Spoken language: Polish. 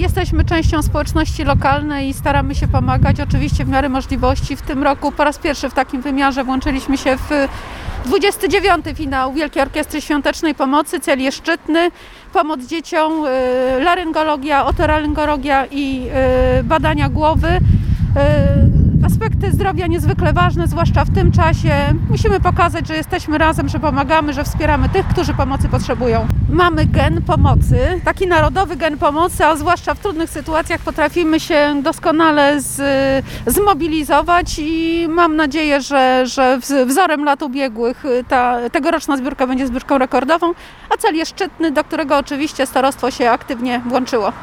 Jesteśmy częścią społeczności lokalnej i staramy się pomagać oczywiście w miarę możliwości. W tym roku po raz pierwszy w takim wymiarze włączyliśmy się w 29. finał Wielkiej Orkiestry Świątecznej Pomocy. Cel jest szczytny. Pomoc dzieciom, laryngologia, otoryngologia i badania głowy. Aspekty zdrowia niezwykle ważne, zwłaszcza w tym czasie. Musimy pokazać, że jesteśmy razem, że pomagamy, że wspieramy tych, którzy pomocy potrzebują. Mamy gen pomocy, taki narodowy gen pomocy, a zwłaszcza w trudnych sytuacjach potrafimy się doskonale zmobilizować i mam nadzieję, że wzorem lat ubiegłych tegoroczna zbiórka będzie zbiórką rekordową, a cel jest szczytny, do którego oczywiście starostwo się aktywnie włączyło.